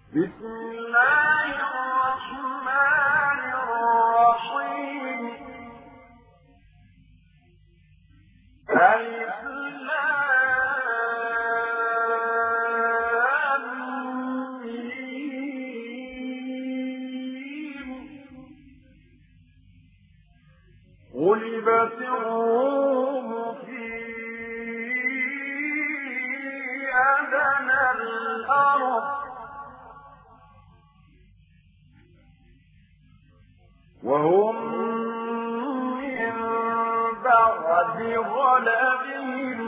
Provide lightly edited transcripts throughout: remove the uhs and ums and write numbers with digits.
بسم الله الرحمن الرحيم. ألف لام ميم. غلبت الروم في أدنى الأرض وهم من بعد غلبهم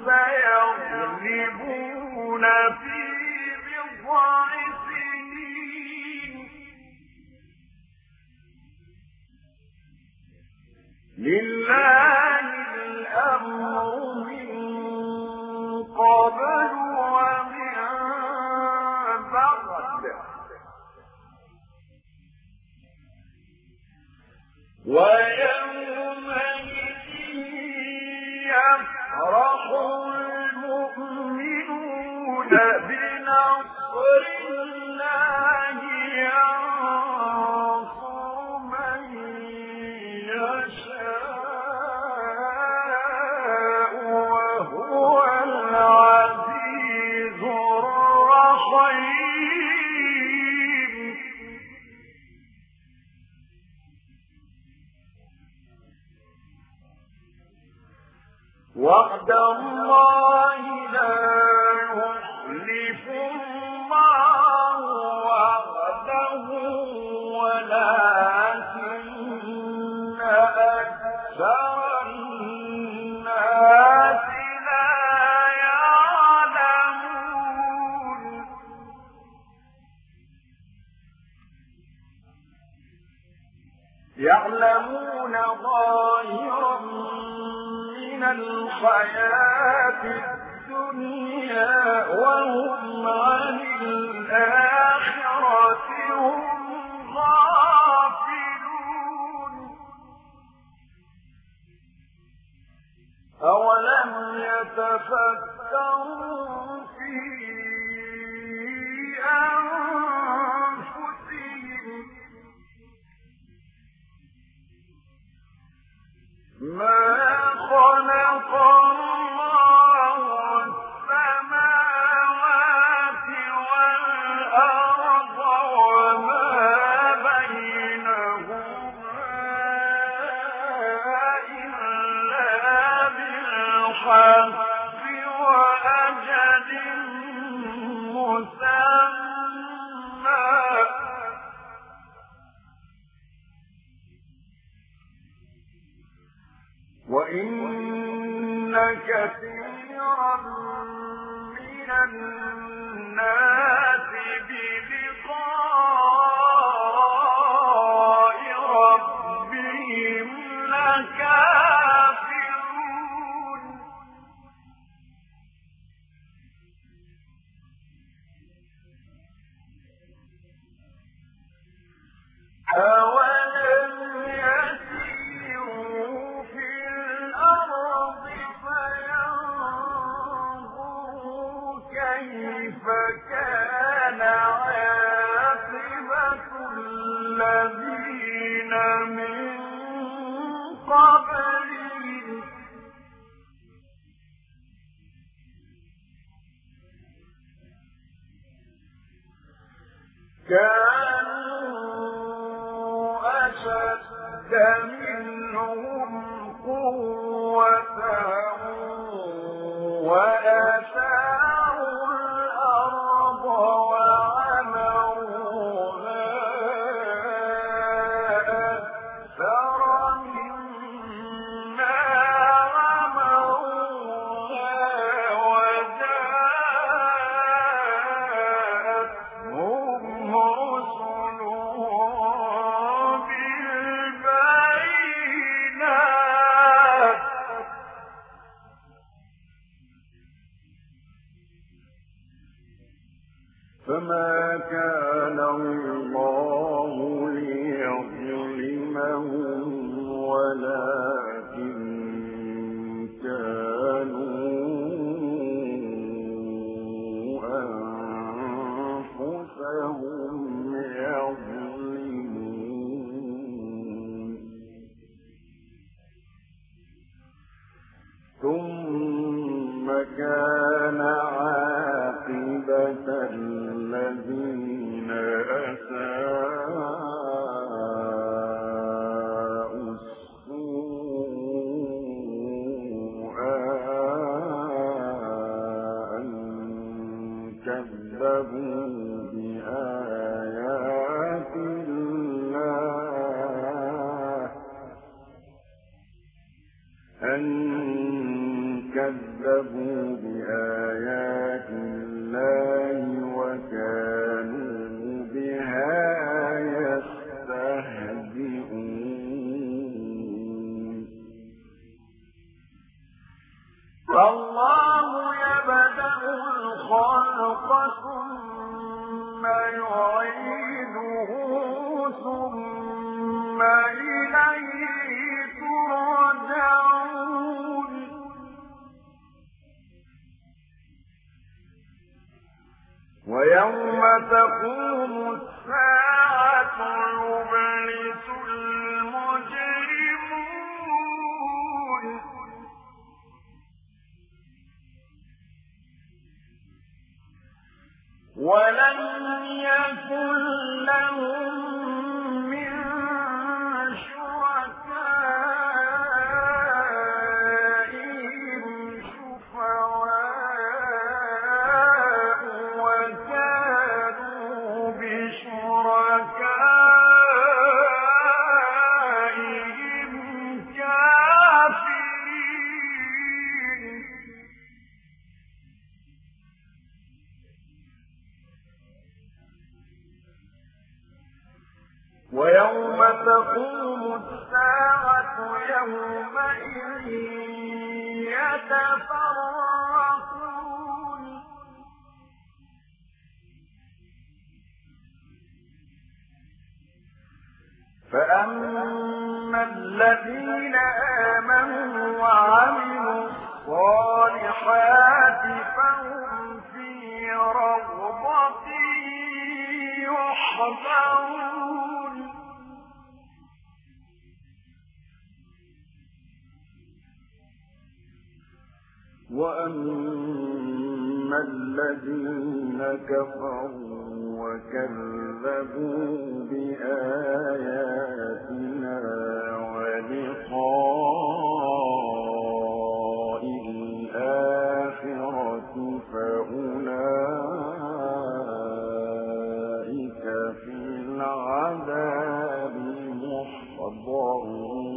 سيغلبون في بضع سنين. لله الأمر من قبل ومن بعد ويومئذ يفرح المؤمنون بنصر الله ينصر من يشاء وهو العزيز الرحيم. وعد الله لا يخلف الله وعده ولكن أكثر الناس لا يعلمون. يعلمون ظاهرا من الحياة الدنيا وهم عن الآخرة هم غافلون. أولم يتفكروا في أنفسهم ما خلق الله السماوات والأرض وما بينهما إلا بالحق وأجل مسمى وإن كثيرا من الناس بلقاء ربهم لكافرون. أولم يسيروا في الأرض فينظروا كيف كان عاقبة الذين من قبلهم كانوا أشد منهم قوة وآثاروا الأرض وعمروها أكثر مما عمروها وجاءتهم رسلهم بالبينات فما كان الله ليظلمهم ولكن كانوا أنفسهم كذبوا بآيات الله وكانوا بها يستهزئون فالله يبدأ الخلق ثم يعيده ثم إليه ترجعون ويوم تقوم الساعة يبلس المجرمون ولن يكن لهم من شركائهم شفعاء وكانوا بشركائهم كافرين ويوم تقوم الساعة يومئذ يتفرقون فأما الذين آمنوا وعملوا الصالحات فهم في رغبة يحبرون وأما الذين كفروا وكذبوا بآياتنا ولقاء الآخرة فأولئك في العذاب محضرون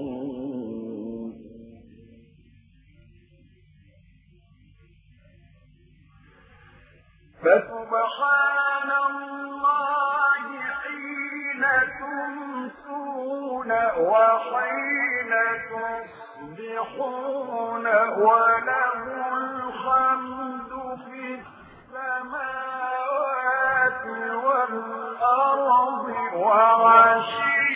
فسبحان الله حين تمسون وحين تصبحون وله